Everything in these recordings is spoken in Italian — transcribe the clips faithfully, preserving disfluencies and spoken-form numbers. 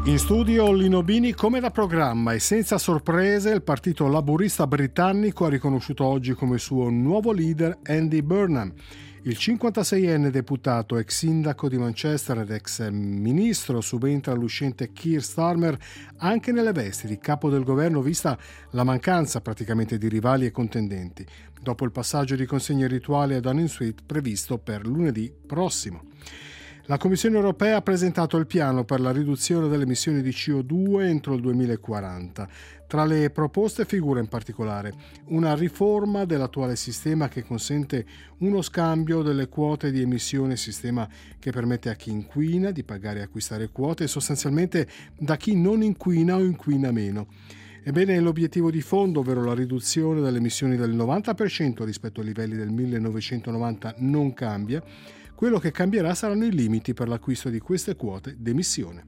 In studio Lino Bini come da programma, e senza sorprese il partito laburista britannico ha riconosciuto oggi come suo nuovo leader Andy Burnham. Il cinquantaseienne deputato, ex sindaco di Manchester ed ex ministro, subentra all'uscente Keir Starmer anche nelle vesti di capo del governo, vista la mancanza praticamente di rivali e contendenti, dopo il passaggio di consegne rituali a Downing Street previsto per lunedì prossimo. La Commissione europea ha presentato il piano per la riduzione delle emissioni di C O due entro il duemilaquaranta. Tra le proposte figura in particolare una riforma dell'attuale sistema che consente uno scambio delle quote di emissione, sistema che permette a chi inquina di pagare e acquistare quote, e sostanzialmente da chi non inquina o inquina meno. Ebbene, l'obiettivo di fondo, ovvero la riduzione delle emissioni del novanta per cento rispetto ai livelli del millenovecentonovanta, non cambia. Quello che cambierà saranno i limiti per l'acquisto di queste quote d'emissione.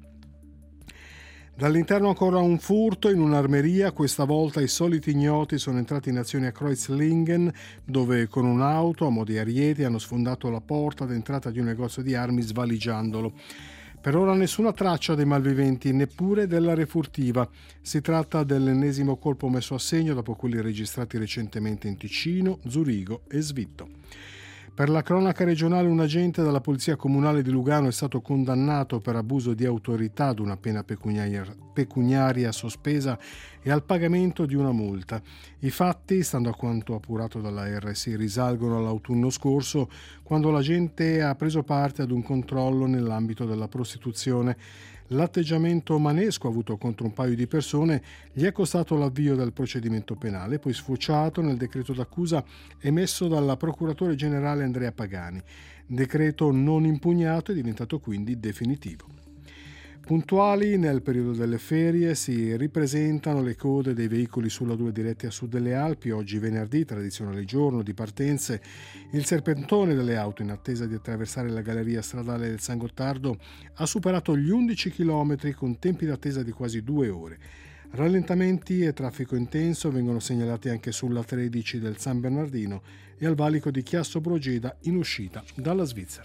Dall'interno ancora un furto in un'armeria. Questa volta i soliti ignoti sono entrati in azione a Kreuzlingen, dove con un'auto a mo' di ariete hanno sfondato la porta d'entrata di un negozio di armi svaligiandolo. Per ora nessuna traccia dei malviventi, neppure della refurtiva. Si tratta dell'ennesimo colpo messo a segno dopo quelli registrati recentemente in Ticino, Zurigo e Svitto. Per la cronaca regionale, un agente della Polizia Comunale di Lugano è stato condannato per abuso di autorità ad una pena pecuniaria, pecuniaria sospesa e al pagamento di una multa. I fatti, stando a quanto appurato dalla R S I, risalgono all'autunno scorso, quando l'agente ha preso parte ad un controllo nell'ambito della prostituzione. L'atteggiamento manesco avuto contro un paio di persone gli è costato l'avvio del procedimento penale, poi sfociato nel decreto d'accusa emesso dalla procuratore generale Andrea Pagani. Decreto non impugnato, è diventato quindi definitivo. Puntuali nel periodo delle ferie si ripresentano le code dei veicoli sulla due diretti a sud delle Alpi. Oggi venerdì, tradizionale giorno di partenze, il serpentone delle auto in attesa di attraversare la galleria stradale del San Gottardo ha superato gli undici chilometri con tempi d'attesa di quasi due ore. Rallentamenti e traffico intenso vengono segnalati anche sulla tredici del San Bernardino e al valico di Chiasso Brogeda in uscita dalla Svizzera.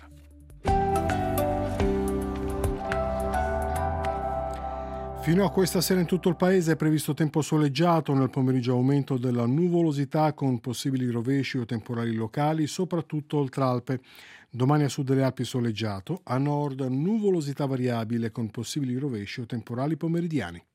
Fino a questa sera in tutto il paese è previsto tempo soleggiato, nel pomeriggio aumento della nuvolosità con possibili rovesci o temporali locali, soprattutto oltre Alpe. Domani a sud delle Alpi soleggiato, a nord nuvolosità variabile con possibili rovesci o temporali pomeridiani.